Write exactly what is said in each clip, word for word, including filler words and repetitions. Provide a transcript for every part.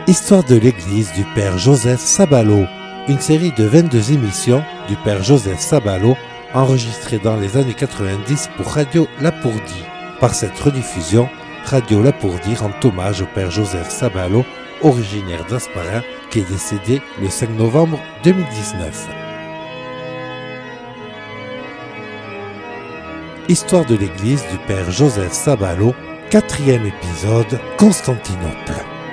Histoire de l'Église du Père Joseph Sabalo, une série de vingt-deux émissions du Père Joseph Sabalo enregistrées dans les années quatre-vingt-dix pour Radio Lapourdie. Par cette rediffusion, Radio Lapourdie rend hommage au Père Joseph Sabalo, originaire d'Asparin, qui est décédé le cinq novembre deux mille dix-neuf. Histoire de l'Église du Père Joseph Sabalo, quatrième épisode, Constantinople.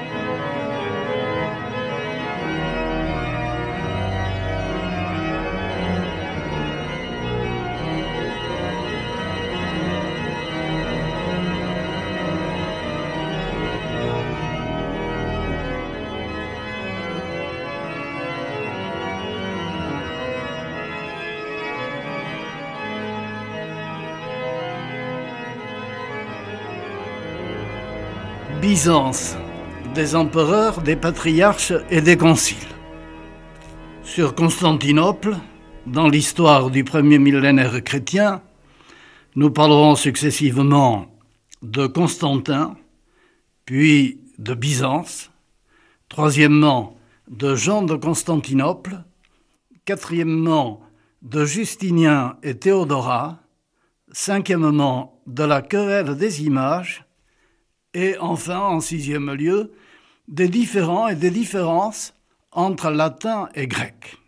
Byzance, des empereurs, des patriarches et des conciles. Sur Constantinople, dans l'histoire du premier millénaire chrétien, nous parlerons successivement de Constantin, puis de Byzance, troisièmement de Jean de Constantinople, quatrièmement de Justinien et Théodora, cinquièmement de la querelle des images, et enfin, en sixième lieu, des différends et des différences entre latin et grec.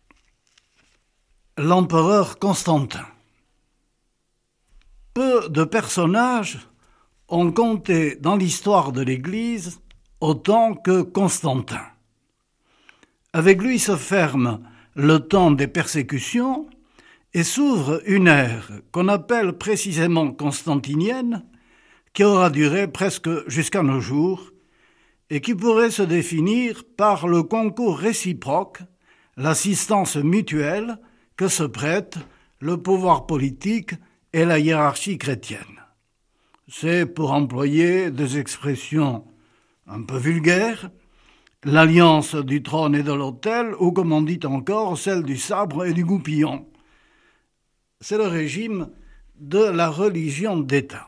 L'empereur Constantin. Peu de personnages ont compté dans l'histoire de l'Église autant que Constantin. Avec lui se ferme le temps des persécutions et s'ouvre une ère qu'on appelle précisément constantinienne, qui aura duré presque jusqu'à nos jours et qui pourrait se définir par le concours réciproque, l'assistance mutuelle que se prêtent le pouvoir politique et la hiérarchie chrétienne. C'est, pour employer des expressions un peu vulgaires, l'alliance du trône et de l'autel, ou comme on dit encore, celle du sabre et du goupillon. C'est le régime de la religion d'État.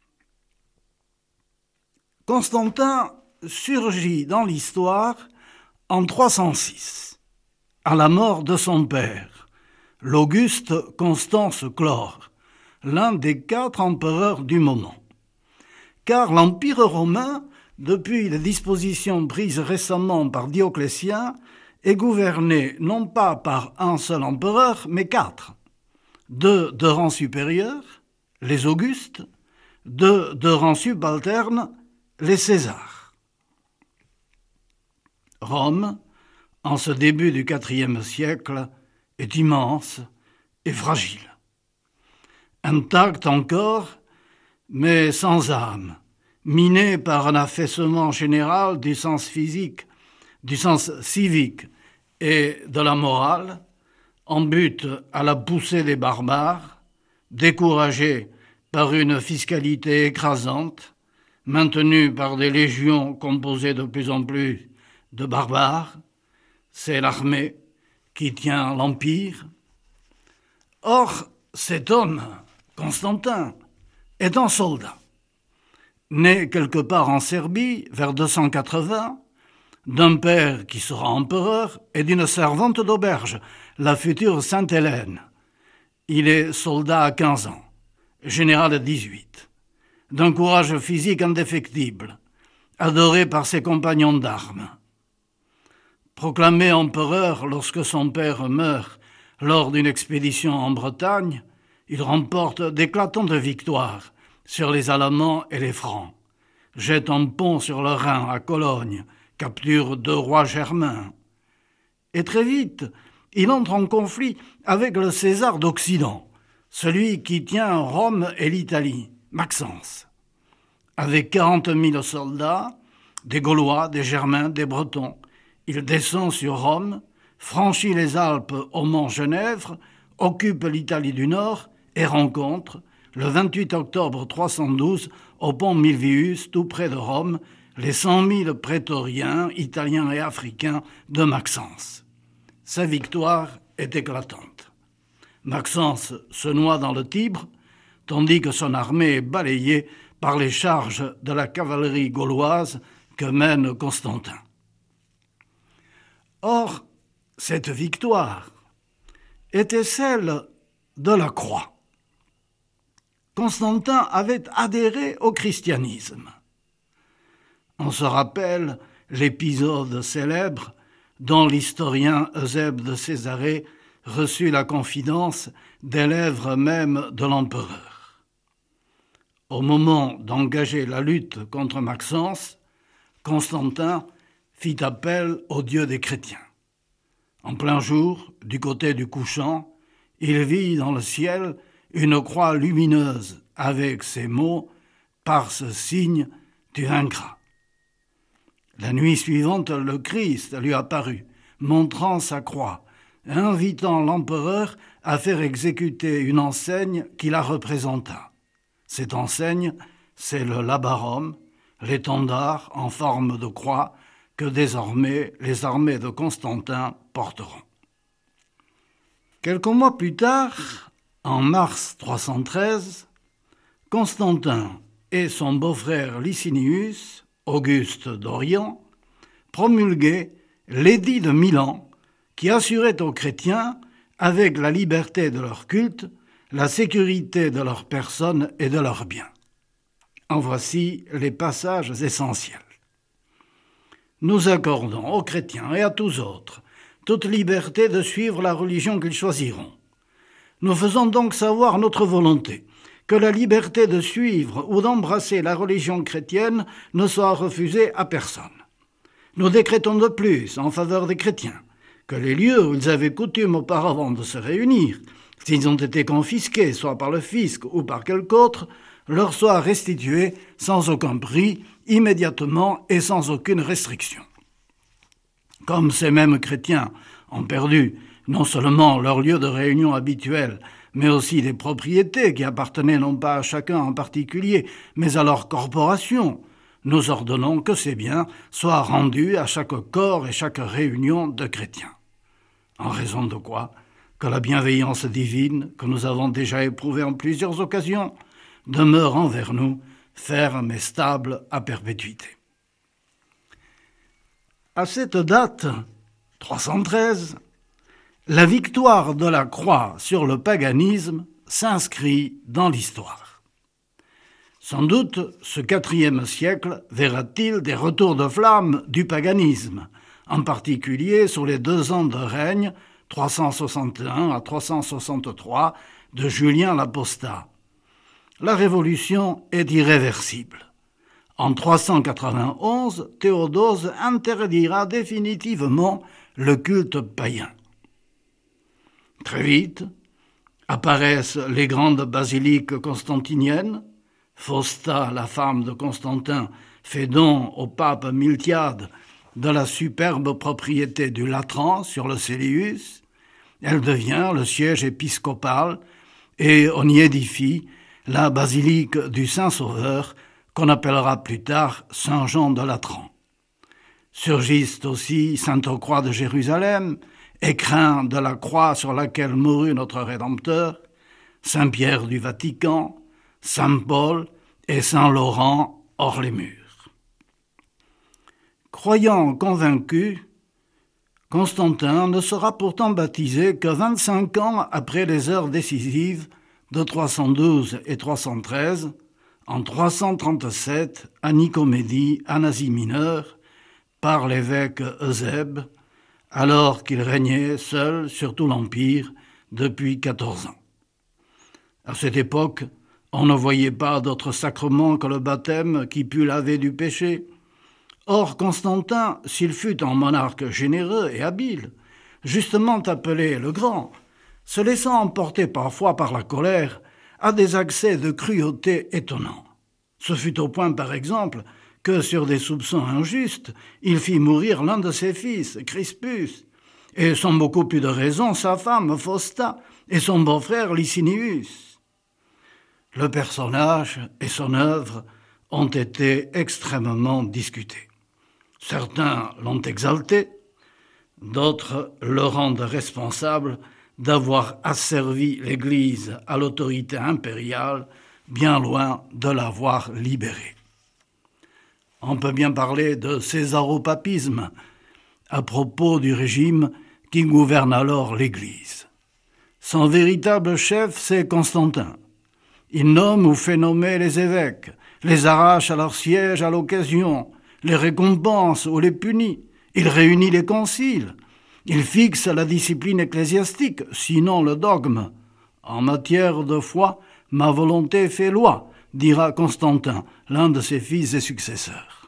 Constantin surgit dans l'histoire en trois cent six, à la mort de son père, l'Auguste Constance Chlore, l'un des quatre empereurs du moment. Car l'Empire romain, depuis les dispositions prises récemment par Dioclétien, est gouverné non pas par un seul empereur, mais quatre. Deux de rang supérieur, les Augustes, deux de rang subalterne, les Césars. Rome, en ce début du quatrième siècle, est immense et fragile. Intacte encore, mais sans âme, minée par un affaissement général du sens physique, du sens civique et de la morale, en but à la poussée des barbares, découragée par une fiscalité écrasante, maintenue par des légions composées de plus en plus de barbares. C'est l'armée qui tient l'Empire. Or, cet homme, Constantin, est un soldat, né quelque part en Serbie, vers deux cent quatre-vingts, d'un père qui sera empereur et d'une servante d'auberge, la future Sainte Hélène. Il est soldat à quinze ans, général à dix-huit. D'un courage physique indéfectible, adoré par ses compagnons d'armes. Proclamé empereur lorsque son père meurt lors d'une expédition en Bretagne, il remporte d'éclatantes victoires sur les Alamans et les Francs, jette un pont sur le Rhin à Cologne, capture deux rois germains. Et très vite, il entre en conflit avec le César d'Occident, celui qui tient Rome et l'Italie, Maxence. Avec quarante mille soldats, des Gaulois, des Germains, des Bretons, il descend sur Rome, franchit les Alpes au mont Genèvre, occupe l'Italie du Nord et rencontre, le vingt-huit octobre trois cent douze, au pont Milvius, tout près de Rome, les cent mille prétoriens, italiens et africains de Maxence. Sa victoire est éclatante. Maxence se noie dans le Tibre, tandis que son armée est balayée par les charges de la cavalerie gauloise que mène Constantin. Or, cette victoire était celle de la croix. Constantin avait adhéré au christianisme. On se rappelle l'épisode célèbre dont l'historien Eusèbe de Césarée reçut la confidence des lèvres même de l'empereur. Au moment d'engager la lutte contre Maxence, Constantin fit appel au Dieu des chrétiens. En plein jour, du côté du couchant, il vit dans le ciel une croix lumineuse avec ces mots « Par ce signe, tu vaincras ». La nuit suivante, le Christ lui apparut, montrant sa croix, invitant l'empereur à faire exécuter une enseigne qui la représenta. Cette enseigne, c'est le labarum, l'étendard en forme de croix que désormais les armées de Constantin porteront. Quelques mois plus tard, en mars trois cent treize, Constantin et son beau-frère Licinius, Auguste d'Orient, promulguaient l'édit de Milan qui assurait aux chrétiens, avec la liberté de leur culte, la sécurité de leur personne et de leurs biens. En voici les passages essentiels. Nous accordons aux chrétiens et à tous autres toute liberté de suivre la religion qu'ils choisiront. Nous faisons donc savoir notre volonté, que la liberté de suivre ou d'embrasser la religion chrétienne ne soit refusée à personne. Nous décrétons de plus en faveur des chrétiens que les lieux où ils avaient coutume auparavant de se réunir, s'ils ont été confisqués soit par le fisc ou par quelque autre, leur soient restitués sans aucun prix, immédiatement et sans aucune restriction. Comme ces mêmes chrétiens ont perdu non seulement leur lieu de réunion habituel, mais aussi des propriétés qui appartenaient non pas à chacun en particulier, mais à leur corporation, nous ordonnons que ces biens soient rendus à chaque corps et chaque réunion de chrétiens. En raison de quoi, que la bienveillance divine, que nous avons déjà éprouvée en plusieurs occasions, demeure envers nous ferme et stable à perpétuité. À cette date, trois cent treize, la victoire de la croix sur le paganisme s'inscrit dans l'histoire. Sans doute, ce quatrième siècle verra-t-il des retours de flamme du paganisme, en particulier sur les deux ans de règne, trois cent soixante et un à trois cent soixante-trois, de Julien l'Apostat. La révolution est irréversible. En trois cent quatre-vingt-onze, Théodose interdira définitivement le culte païen. Très vite, apparaissent les grandes basiliques constantiniennes. Fausta, la femme de Constantin, fait don au pape Miltiade de la superbe propriété du Latran sur le Célius. Elle devient le siège épiscopal et on y édifie la basilique du Saint-Sauveur qu'on appellera plus tard Saint-Jean de Latran. Surgissent aussi Sainte-Croix de Jérusalem, écrin de la croix sur laquelle mourut notre Rédempteur, Saint-Pierre du Vatican, Saint-Paul et Saint-Laurent hors les murs. Croyant convaincu, Constantin ne sera pourtant baptisé que vingt-cinq ans après les heures décisives de trois cent douze et trois cent treize, en trois cent trente-sept à Nicomédie, en Asie mineure, par l'évêque Eusèbe, alors qu'il régnait seul sur tout l'Empire depuis quatorze ans. À cette époque, on ne voyait pas d'autre sacrement que le baptême qui pût laver du péché. Or, Constantin, s'il fut un monarque généreux et habile, justement appelé le Grand, se laissant emporter parfois par la colère, a des accès de cruauté étonnants. Ce fut au point, par exemple, que sur des soupçons injustes, il fit mourir l'un de ses fils, Crispus, et sans beaucoup plus de raison, sa femme, Fausta, et son beau-frère, Licinius. Le personnage et son œuvre ont été extrêmement discutés. Certains l'ont exalté, d'autres le rendent responsable d'avoir asservi l'Église à l'autorité impériale, bien loin de l'avoir libérée. On peut bien parler de césaropapisme, à propos du régime qui gouverne alors l'Église. Son véritable chef, c'est Constantin. Il nomme ou fait nommer les évêques, les arrache à leur siège à l'occasion, les récompense ou les punit. Il réunit les conciles. Il fixe la discipline ecclésiastique, sinon le dogme. En matière de foi, ma volonté fait loi, dira Constantin, l'un de ses fils et successeurs.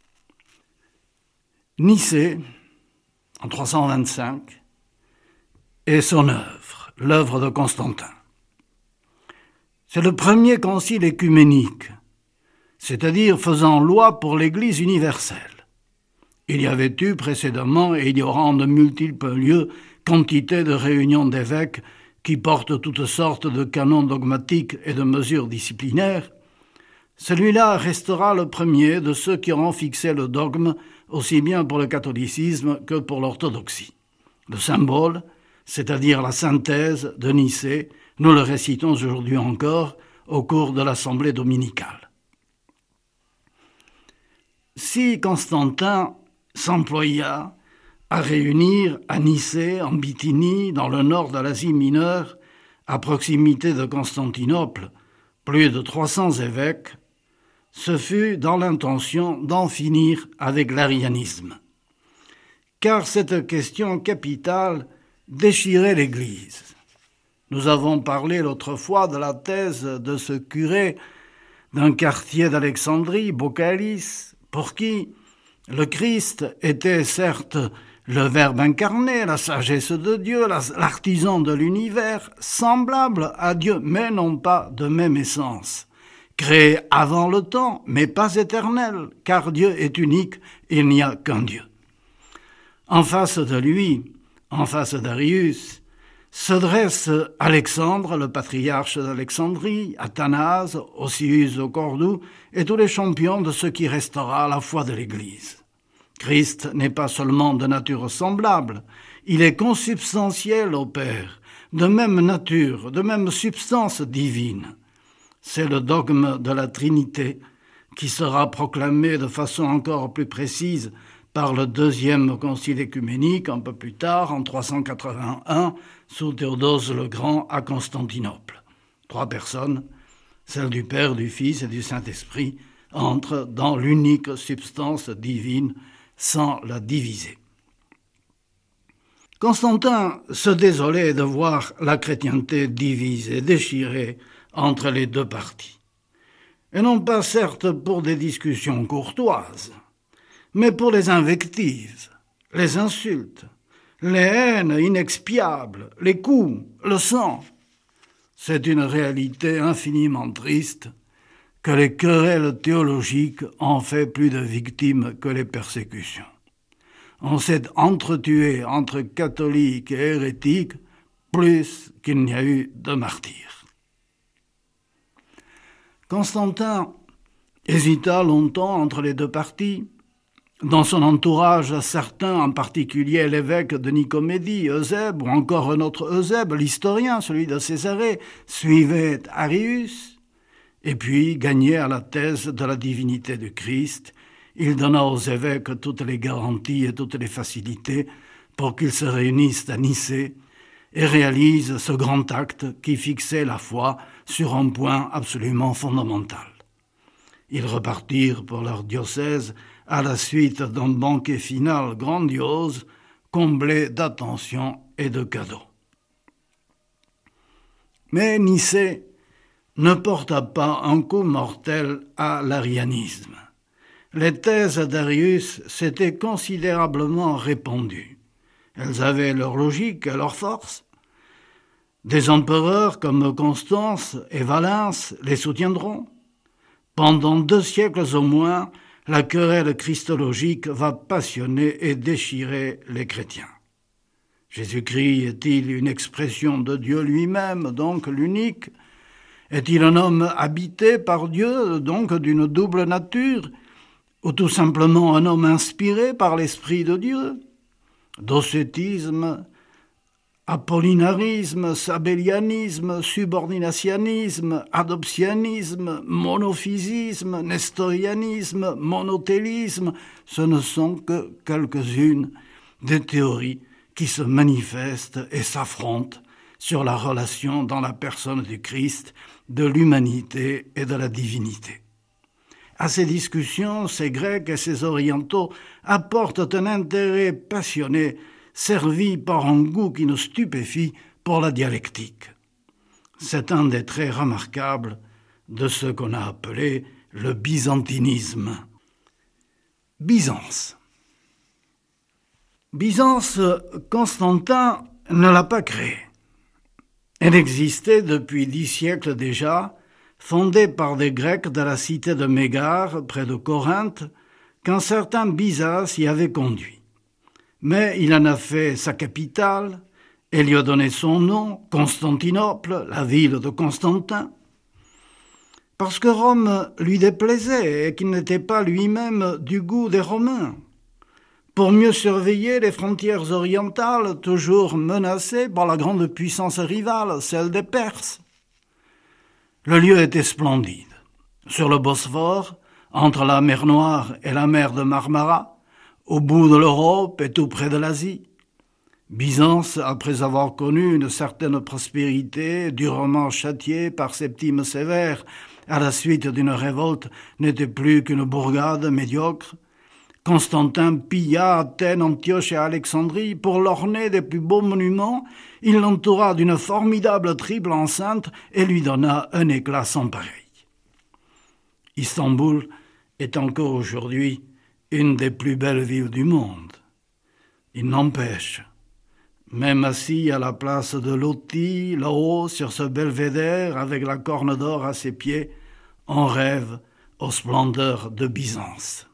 Nicée, en trois cent vingt-cinq, est son œuvre, l'œuvre de Constantin. C'est le premier concile écuménique, c'est-à-dire faisant loi pour l'Église universelle. Il y avait eu précédemment, et il y aura en de multiples lieux, quantité de réunions d'évêques qui portent toutes sortes de canons dogmatiques et de mesures disciplinaires. Celui-là restera le premier de ceux qui auront fixé le dogme, aussi bien pour le catholicisme que pour l'orthodoxie. Le symbole, c'est-à-dire la synthèse de Nicée, nous le récitons aujourd'hui encore au cours de l'assemblée dominicale. Si Constantin s'employa à réunir à Nicée, en Bithynie, dans le nord de l'Asie mineure, à proximité de Constantinople, plus de trois cents évêques, ce fut dans l'intention d'en finir avec l'arianisme. Car cette question capitale déchirait l'Église. Nous avons parlé l'autre fois de la thèse de ce curé d'un quartier d'Alexandrie, Baucalis, pour qui le Christ était certes le Verbe incarné, la sagesse de Dieu, l'artisan de l'univers, semblable à Dieu, mais non pas de même essence. Créé avant le temps, mais pas éternel, car Dieu est unique, il n'y a qu'un Dieu. En face de lui, en face d'Arius, se dresse Alexandre, le patriarche d'Alexandrie, Athanase, Ossius au Cordoue, et tous les champions de ce qui restera à la foi de l'Église. Christ n'est pas seulement de nature semblable, il est consubstantiel au Père, de même nature, de même substance divine. C'est le dogme de la Trinité qui sera proclamé de façon encore plus précise par le deuxième concile écuménique, un peu plus tard, en trois cent quatre-vingt-un, sous Théodose le Grand à Constantinople. Trois personnes, celle du Père, du Fils et du Saint-Esprit, entrent dans l'unique substance divine sans la diviser. Constantin se désolait de voir la chrétienté divisée, déchirée entre les deux parties. Et non pas certes pour des discussions courtoises, mais pour les invectives, les insultes, les haines inexpiables, les coups, le sang. C'est une réalité infiniment triste que les querelles théologiques ont fait plus de victimes que les persécutions. On s'est entretué entre catholiques et hérétiques plus qu'il n'y a eu de martyrs. Constantin hésita longtemps entre les deux partis. Dans son entourage, certains, en particulier l'évêque de Nicomédie, Eusèbe, ou encore un autre Eusèbe, l'historien, celui de Césarée, suivaient Arius, et puis, gagné à la thèse de la divinité du Christ, il donna aux évêques toutes les garanties et toutes les facilités pour qu'ils se réunissent à Nicée et réalisent ce grand acte qui fixait la foi sur un point absolument fondamental. Ils repartirent pour leur diocèse à la suite d'un banquet final grandiose, comblé d'attentions et de cadeaux. Mais Nicée ne porta pas un coup mortel à l'arianisme. Les thèses d'Arius s'étaient considérablement répandues. Elles avaient leur logique et leur force. Des empereurs comme Constance et Valens les soutiendront. Pendant deux siècles au moins, la querelle christologique va passionner et déchirer les chrétiens. Jésus-Christ est-il une expression de Dieu lui-même, donc l'unique? Est-il un homme habité par Dieu, donc d'une double nature? Ou tout simplement un homme inspiré par l'Esprit de Dieu? Docétisme, apollinarisme, sabellianisme, subordinationnisme, adoptionnisme, monophysisme, nestorianisme, monothélisme, ce ne sont que quelques-unes des théories qui se manifestent et s'affrontent sur la relation dans la personne du Christ, de l'humanité et de la divinité. À ces discussions, ces Grecs et ces Orientaux apportent un intérêt passionné, servi par un goût qui nous stupéfie pour la dialectique. C'est un des traits remarquables de ce qu'on a appelé le byzantinisme. Byzance. Byzance, Constantin ne l'a pas créée. Elle existait depuis dix siècles déjà, fondée par des Grecs de la cité de Mégare, près de Corinthe, qu'un certain Byzas y avait conduit. Mais il en a fait sa capitale et lui a donné son nom, Constantinople, la ville de Constantin, parce que Rome lui déplaisait et qu'il n'était pas lui-même du goût des Romains, pour mieux surveiller les frontières orientales toujours menacées par la grande puissance rivale, celle des Perses. Le lieu était splendide. Sur le Bosphore, entre la mer Noire et la mer de Marmara, au bout de l'Europe et tout près de l'Asie. Byzance, après avoir connu une certaine prospérité, durement châtiée par Septime Sévère à la suite d'une révolte, n'était plus qu'une bourgade médiocre. Constantin pilla Athènes, Antioche et Alexandrie pour l'orner des plus beaux monuments. Il l'entoura d'une formidable triple enceinte et lui donna un éclat sans pareil. Istanbul est encore aujourd'hui une des plus belles villes du monde. Il n'empêche, même assis à la place de Loti, là-haut, sur ce belvédère avec la corne d'or à ses pieds, on rêve aux splendeurs de Byzance.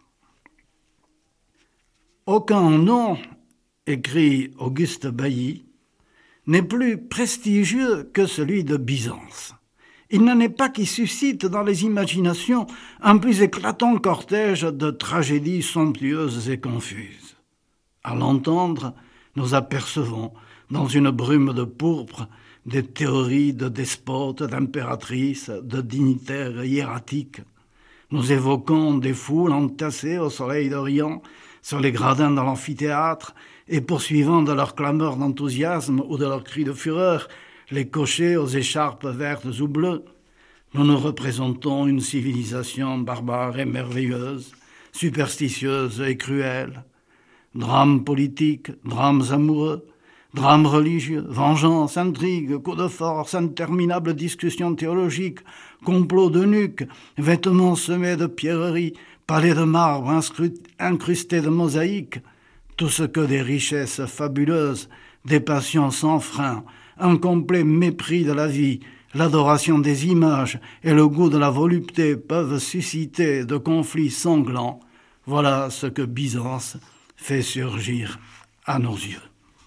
Aucun nom, écrit Auguste Bailly, n'est plus prestigieux que celui de Byzance. Il n'en est pas qui suscite dans les imaginations un plus éclatant cortège de tragédies somptueuses et confuses. À l'entendre, nous apercevons, dans une brume de pourpre, des théories de despotes, d'impératrices, de dignitaires hiératiques. Nous évoquons des foules entassées au soleil d'Orient, sur les gradins de l'amphithéâtre, et poursuivant de leurs clameurs d'enthousiasme ou de leurs cris de fureur les cochers aux écharpes vertes ou bleues. Nous nous représentons une civilisation barbare et merveilleuse, superstitieuse et cruelle. Drames politiques, drames amoureux, drames religieux, vengeance, intrigues, coups de force, interminables discussions théologiques, complots d'eunuques, vêtements semés de pierreries, palais de marbre incrustés de mosaïques, tout ce que des richesses fabuleuses, des passions sans frein, un complet mépris de la vie, l'adoration des images et le goût de la volupté peuvent susciter de conflits sanglants, voilà ce que Byzance fait surgir à nos yeux.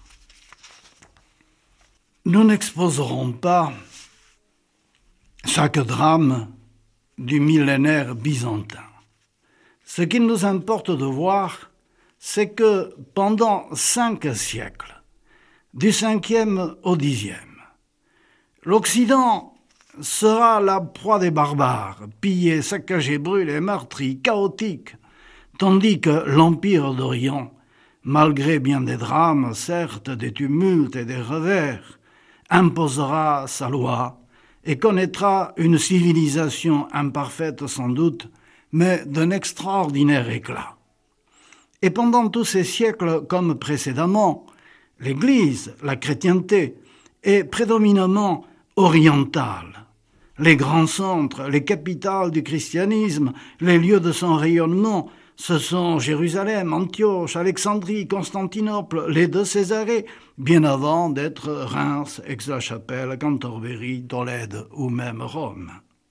Nous n'exposerons pas chaque drame du millénaire byzantin. Ce qu'il nous importe de voir, c'est que pendant cinq siècles, du cinquième au dixième, l'Occident sera la proie des barbares, pillé, saccagé, brûlé, meurtri, chaotique, tandis que l'Empire d'Orient, malgré bien des drames, certes, des tumultes et des revers, imposera sa loi et connaîtra une civilisation imparfaite sans doute, mais d'un extraordinaire éclat. Et pendant tous ces siècles, comme précédemment, l'Église, la chrétienté, est prédominamment orientale. Les grands centres, les capitales du christianisme, les lieux de son rayonnement, ce sont Jérusalem, Antioche, Alexandrie, Constantinople, les deux Césarées, bien avant d'être Reims, Aix-la-Chapelle, Cantorbéry, Tolède ou même Rome.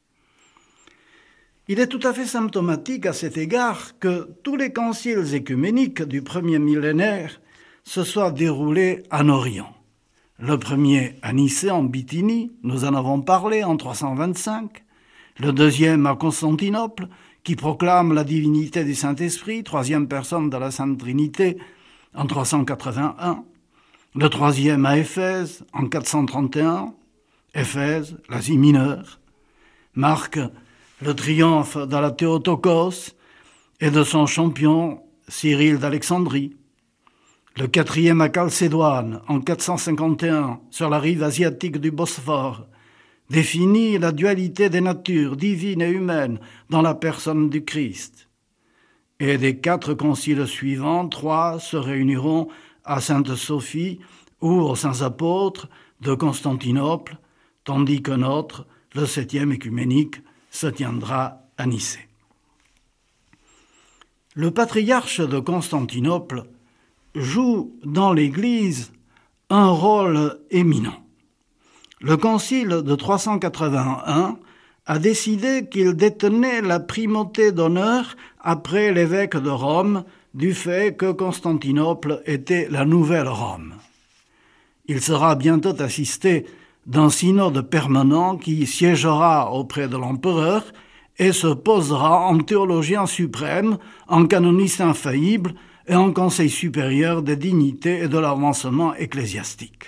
Il est tout à fait symptomatique à cet égard que tous les conciles écuméniques du premier millénaire se soient déroulés en Orient. Le premier à Nicée en Bithynie, nous en avons parlé en trois cent vingt-cinq, le deuxième à Constantinople, qui proclame la divinité du Saint-Esprit, troisième personne de la Sainte Trinité, en trois cent quatre-vingt-un, le troisième à Éphèse en quatre cent trente et un, Éphèse, l'Asie mineure, marque le triomphe de la Théotokos et de son champion Cyril d'Alexandrie. Le quatrième à Chalcédoine, en quatre cent cinquante et un, sur la rive asiatique du Bosphore, définit la dualité des natures divines et humaines dans la personne du Christ. Et des quatre conciles suivants, trois se réuniront à Sainte-Sophie ou aux Saints Apôtres de Constantinople, tandis que notre, le septième écuménique, se tiendra à Nicée. Le patriarche de Constantinople joue dans l'Église un rôle éminent. Le concile de trois cent quatre-vingt-un a décidé qu'il détenait la primauté d'honneur après l'évêque de Rome du fait que Constantinople était la nouvelle Rome. Il sera bientôt assisté d'un synode permanent qui siégera auprès de l'empereur et se posera en théologien suprême, en canoniste infaillible et en conseil supérieur des dignités et de l'avancement ecclésiastique.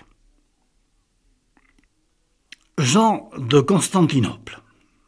Jean de Constantinople.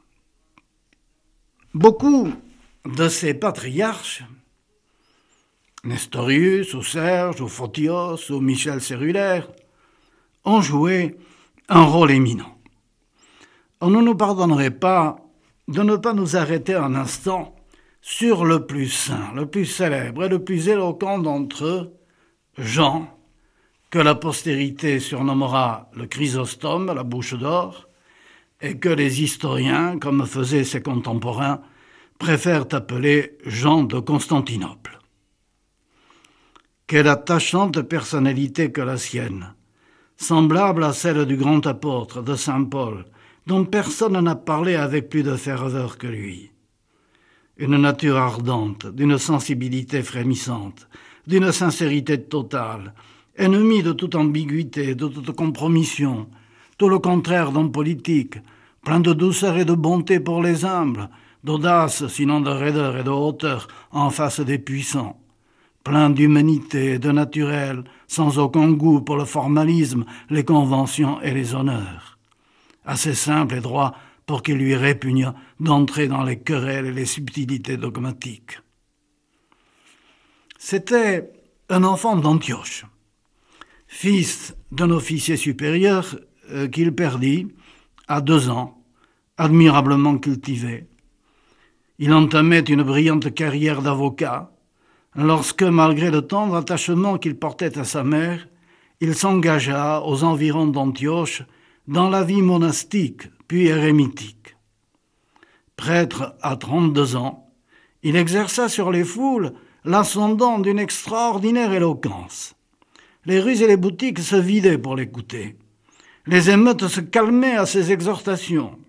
Beaucoup de ces patriarches, Nestorius ou Serge ou Photios ou Michel Cérulaire, ont joué un rôle éminent. On ne nous pardonnerait pas de ne pas nous arrêter un instant sur le plus saint, le plus célèbre et le plus éloquent d'entre eux, Jean, que la postérité surnommera le Chrysostome, la bouche d'or, et que les historiens, comme faisaient ses contemporains, préfèrent appeler Jean de Constantinople. Quelle attachante personnalité que la sienne, semblable à celle du grand apôtre de Saint Paul, dont personne n'a parlé avec plus de ferveur que lui. Une nature ardente, d'une sensibilité frémissante, d'une sincérité totale, ennemi de toute ambiguïté, de toute compromission, tout le contraire d'homme politique, plein de douceur et de bonté pour les humbles, d'audace sinon de raideur et de hauteur en face des puissants, plein d'humanité et de naturel, sans aucun goût pour le formalisme, les conventions et les honneurs. Assez simple et droit pour qu'il lui répugne d'entrer dans les querelles et les subtilités dogmatiques. C'était un enfant d'Antioche, fils d'un officier supérieur euh, qu'il perdit à deux ans, admirablement cultivé. Il entamait une brillante carrière d'avocat lorsque, malgré le tendre attachement qu'il portait à sa mère, il s'engagea aux environs d'Antioche dans la vie monastique puis érémitique. Prêtre à trente-deux ans, il exerça sur les foules l'ascendant d'une extraordinaire éloquence. Les rues et les boutiques se vidaient pour l'écouter. Les émeutes se calmaient à ses exhortations.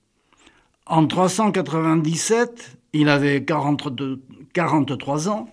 En trois cent quatre-vingt-dix-sept, il avait quarante-deux, quarante-trois ans,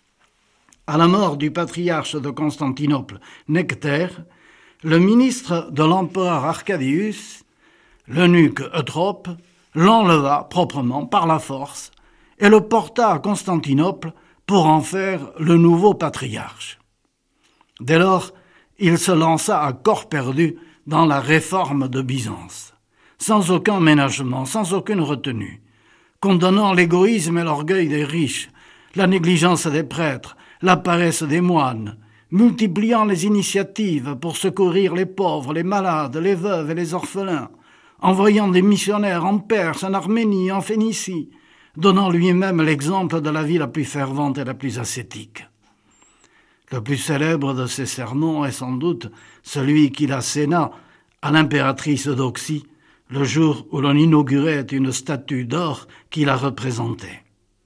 à la mort du patriarche de Constantinople, Nectaire, le ministre de l'empereur Arcadius, l'eunuque Eutrope, l'enleva proprement par la force et le porta à Constantinople pour en faire le nouveau patriarche. Dès lors, il se lança à corps perdu dans la réforme de Byzance, sans aucun ménagement, sans aucune retenue, condamnant l'égoïsme et l'orgueil des riches, la négligence des prêtres, la paresse des moines, multipliant les initiatives pour secourir les pauvres, les malades, les veuves et les orphelins, envoyant des missionnaires en Perse, en Arménie, en Phénicie, donnant lui-même l'exemple de la vie la plus fervente et la plus ascétique. Le plus célèbre de ses sermons est sans doute celui qu'il asséna à l'impératrice d'Oxie le jour où l'on inaugurait une statue d'or qui la représentait.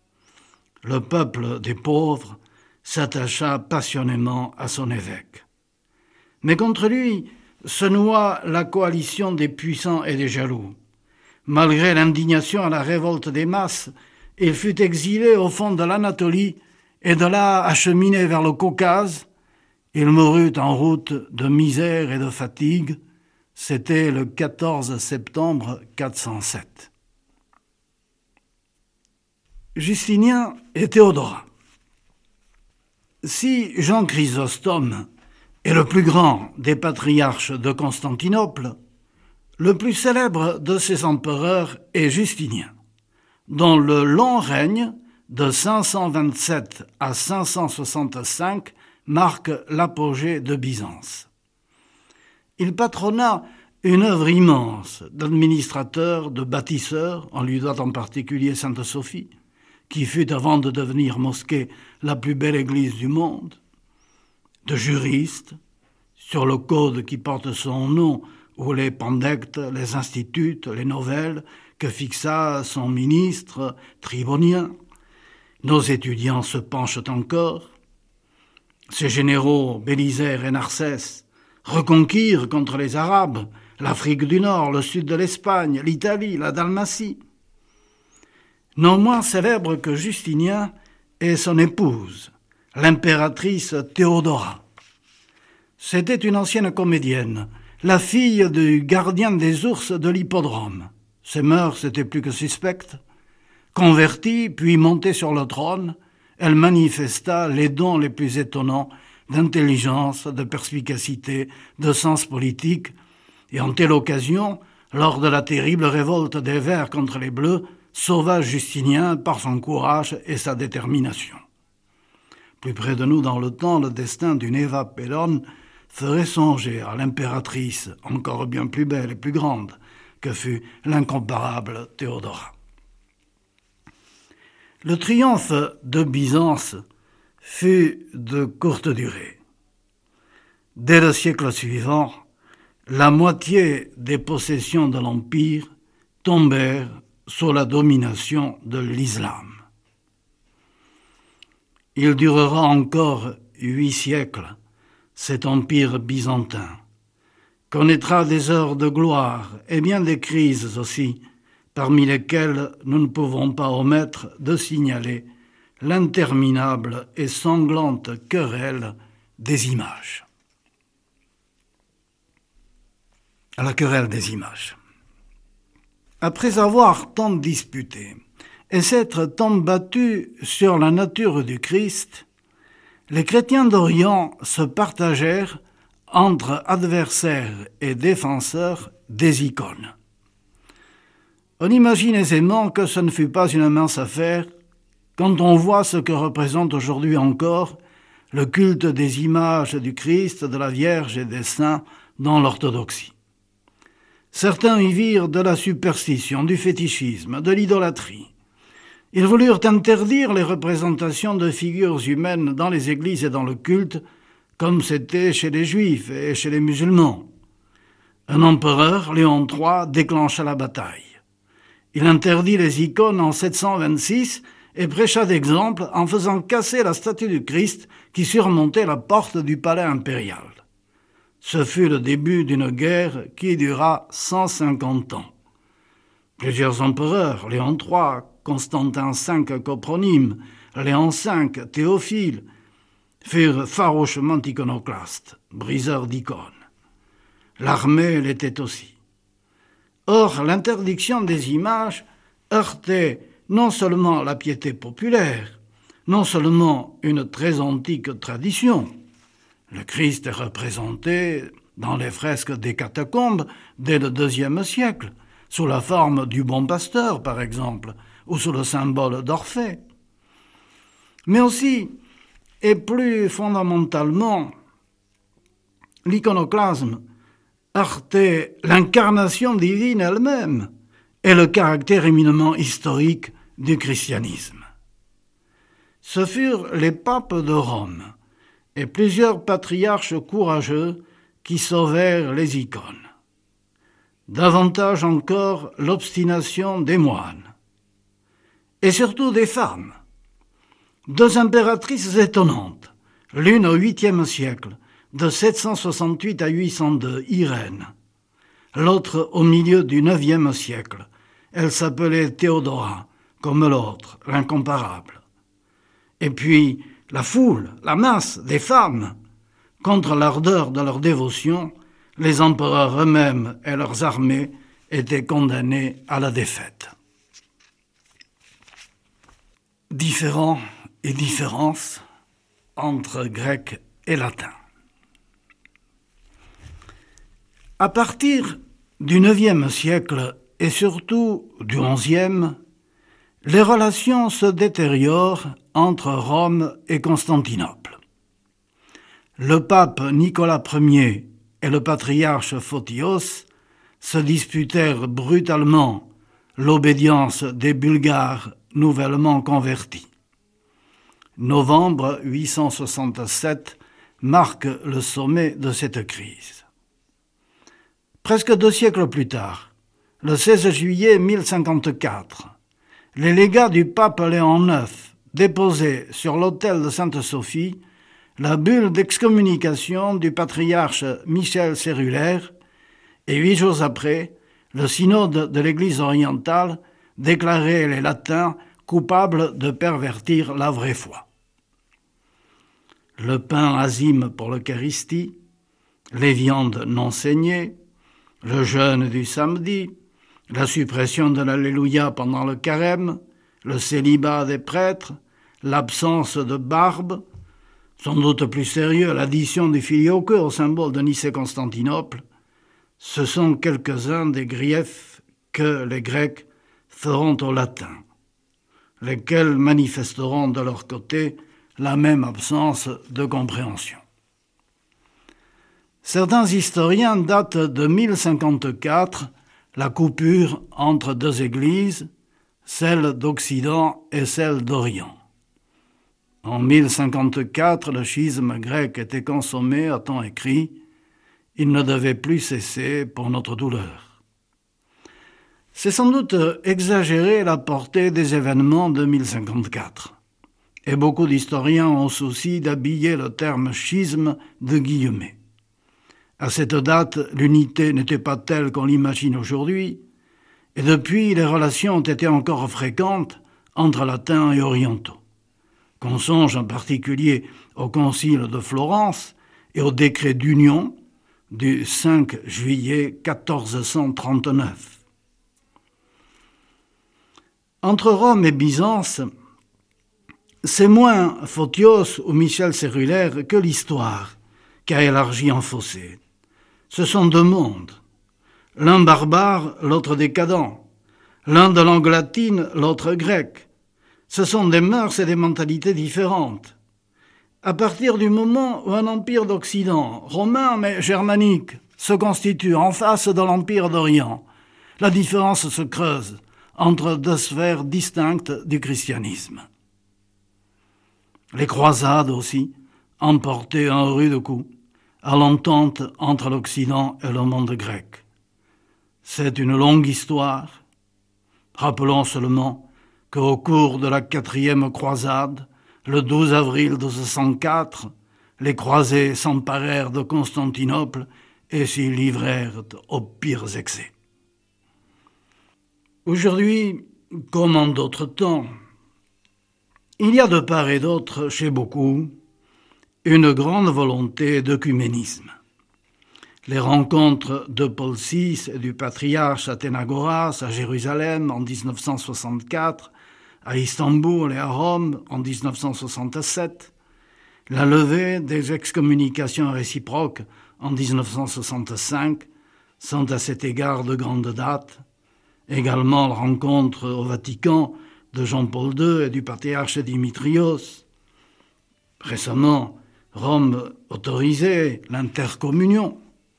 Le peuple des pauvres s'attacha passionnément à son évêque. Mais contre lui se noua la coalition des puissants et des jaloux. Malgré l'indignation et la révolte des masses, il fut exilé au fond de l'Anatolie et de là acheminé vers le Caucase. Il mourut en route de misère et de fatigue. C'était le quatorze septembre quatre cent sept. Justinien et Théodorat. Si Jean Chrysostome est le plus grand des patriarches de Constantinople, le plus célèbre de ses empereurs est Justinien, dont le long règne de cinq cent vingt-sept à cinq cent soixante-cinq marque l'apogée de Byzance. Il patronna une œuvre immense d'administrateur, de bâtisseur, on lui doit en particulier Sainte-Sophie, qui fut avant de devenir mosquée la plus belle église du monde, de juriste, sur le code qui porte son nom, ou les pandectes, les instituts, les novelles que fixa son ministre tribonien. Nos étudiants se penchent encore. Ces généraux, Bélisaire et Narsès, reconquirent contre les Arabes l'Afrique du Nord, le sud de l'Espagne, l'Italie, la Dalmatie. Non moins célèbre que Justinien et son épouse, l'impératrice Théodora. C'était une ancienne comédienne, la fille du gardien des ours de l'hippodrome. Ses mœurs étaient plus que suspectes. Convertie, puis montée sur le trône, elle manifesta les dons les plus étonnants d'intelligence, de perspicacité, de sens politique, et en telle occasion, lors de la terrible révolte des Verts contre les Bleus, sauva Justinien par son courage et sa détermination. Plus près de nous dans le temps, le destin d'une Eva Perón ferait songer à l'impératrice encore bien plus belle et plus grande que fut l'incomparable Théodora. Le triomphe de Byzance fut de courte durée. Dès le siècle suivant, la moitié des possessions de l'Empire tombèrent sous la domination de l'islam. Il durera encore huit siècles, cet empire byzantin, connaîtra des heures de gloire et bien des crises aussi, parmi lesquelles nous ne pouvons pas omettre de signaler l'interminable et sanglante querelle des images. À la querelle des images. Après avoir tant disputé et s'être tant battus sur la nature du Christ, les chrétiens d'Orient se partagèrent entre adversaires et défenseurs des icônes. On imagine aisément que ce ne fut pas une mince affaire quand on voit ce que représente aujourd'hui encore le culte des images du Christ, de la Vierge et des saints dans l'orthodoxie. Certains y virent de la superstition, du fétichisme, de l'idolâtrie. Ils voulurent interdire les représentations de figures humaines dans les églises et dans le culte, comme c'était chez les Juifs et chez les musulmans. Un empereur, Léon trois, déclencha la bataille. Il interdit les icônes en sept cent vingt-six et prêcha d'exemple en faisant casser la statue du Christ qui surmontait la porte du palais impérial. Ce fut le début d'une guerre qui dura cent cinquante ans. Plusieurs empereurs, Léon trois, Constantin cinq Copronyme, Léon cinq Théophile, furent farouchement iconoclastes, briseurs d'icônes. L'armée l'était aussi. Or, l'interdiction des images heurtait non seulement la piété populaire, non seulement une très antique tradition. Le Christ est représenté dans les fresques des catacombes dès le deuxième siècle, sous la forme du bon pasteur, par exemple, ou sous le symbole d'Orphée. Mais aussi, et plus fondamentalement, l'iconoclasme heurtait l'incarnation divine elle-même et le caractère éminemment historique du christianisme. Ce furent les papes de Rome et plusieurs patriarches courageux qui sauvèrent les icônes. Davantage encore l'obstination des moines, et surtout des femmes. Deux impératrices étonnantes, l'une au huitième siècle, de sept cent soixante-huit à huit cent deux, Irène, l'autre au milieu du neuvième siècle. Elle s'appelait Théodora, comme l'autre, l'incomparable. Et puis, la foule, la masse des femmes, contre l'ardeur de leur dévotion, les empereurs eux-mêmes et leurs armées étaient condamnés à la défaite. Différends et différences entre grec et latin. À partir du neuvième siècle et surtout du onzième, les relations se détériorent entre Rome et Constantinople. le pape Nicolas Ier et le patriarche Photios se disputèrent brutalement l'obédience des Bulgares nouvellement convertis. Novembre huit cent soixante-sept marque le sommet de cette crise. Presque deux siècles plus tard, le seize juillet mille cinquante-quatre, les légats du pape Léon neuf déposaient sur l'autel de Sainte-Sophie la bulle d'excommunication du patriarche Michel Cérulaire, et huit jours après, le synode de l'Église orientale déclarait les latins coupables de pervertir la vraie foi. Le pain azime pour l'Eucharistie, les viandes non saignées, le jeûne du samedi, la suppression de l'Alléluia pendant le carême, le célibat des prêtres, l'absence de barbe, sans doute plus sérieux, l'addition du filioque au symbole de Nicée-Constantinople, ce sont quelques-uns des griefs que les Grecs feront aux Latins, lesquels manifesteront de leur côté la même absence de compréhension. Certains historiens datent de mille cinquante-quatre la coupure entre deux églises, celle d'Occident et celle d'Orient. En mille cinquante-quatre, le schisme grec était consommé, a-t-on écrit, il ne devait plus cesser pour notre douleur. C'est sans doute exagérer la portée des événements de mille cinquante-quatre. Et beaucoup d'historiens ont souci d'habiller le terme schisme de guillemets. À cette date, l'unité n'était pas telle qu'on l'imagine aujourd'hui, et depuis, les relations ont été encore fréquentes entre latins et orientaux. Qu'on songe en particulier au concile de Florence et au décret d'union du cinq juillet quatorze cent trente-neuf. Entre Rome et Byzance, c'est moins Photios ou Michel Cérulaire que l'histoire qui a élargi un fossé. Ce sont deux mondes, l'un barbare, l'autre décadent, l'un de langue latine, l'autre grec. Ce sont des mœurs et des mentalités différentes. À partir du moment où un empire d'Occident, romain mais germanique, se constitue en face de l'empire d'Orient, la différence se creuse entre deux sphères distinctes du christianisme. Les croisades aussi emportaient un rude coup à l'entente entre l'Occident et le monde grec. C'est une longue histoire. Rappelons seulement qu'au cours de la quatrième croisade, le douze avril douze cent quatre, les croisés s'emparèrent de Constantinople et s'y livrèrent aux pires excès. Aujourd'hui, comme en d'autres temps, il y a de part et d'autre, chez beaucoup, une grande volonté d'œcuménisme. Les rencontres de Paul six et du patriarche Athénagoras à Jérusalem en dix-neuf cent soixante-quatre, à Istanbul et à Rome en dix-neuf cent soixante-sept, la levée des excommunications réciproques en dix-neuf cent soixante-cinq sont à cet égard de grande date. Également la rencontre au Vatican de Jean-Paul deux et du patriarche Dimitrios. Récemment, Rome autorisait l'intercommunion.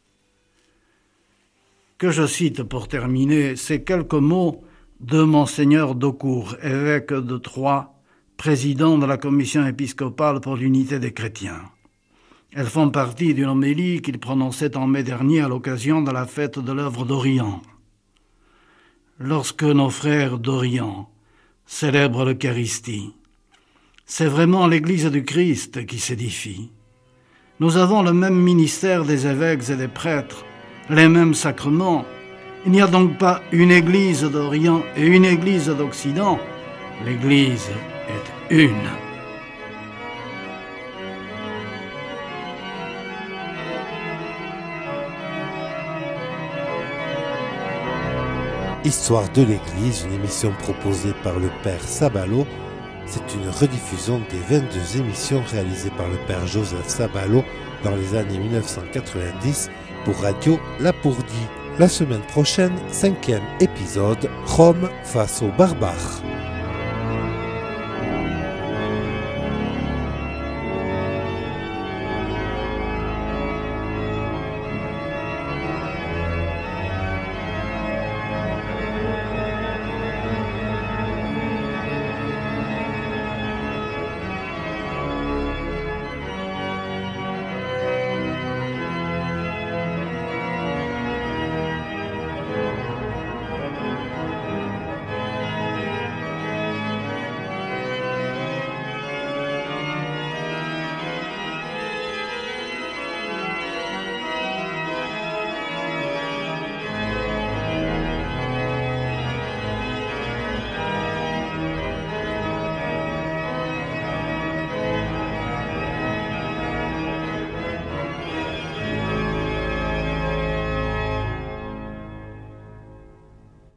Que je cite pour terminer ces quelques mots de Monseigneur Daucourt, évêque de Troyes, président de la commission épiscopale pour l'unité des chrétiens. Elles font partie d'une homélie qu'il prononçait en mai dernier à l'occasion de la fête de l'œuvre d'Orient. Lorsque nos frères d'Orient célèbrent l'Eucharistie, c'est vraiment l'Église du Christ qui s'édifie. Nous avons le même ministère des évêques et des prêtres, les mêmes sacrements. Il n'y a donc pas une Église d'Orient et une Église d'Occident. L'Église est une. Histoire de l'Église, une émission proposée par le Père Sabalo. C'est une rediffusion des vingt-deux émissions réalisées par le Père Joseph Sabalo dans les années mille neuf cent quatre-vingt-dix pour Radio Lapourdie. La semaine prochaine, cinquième épisode, Rome face aux barbares.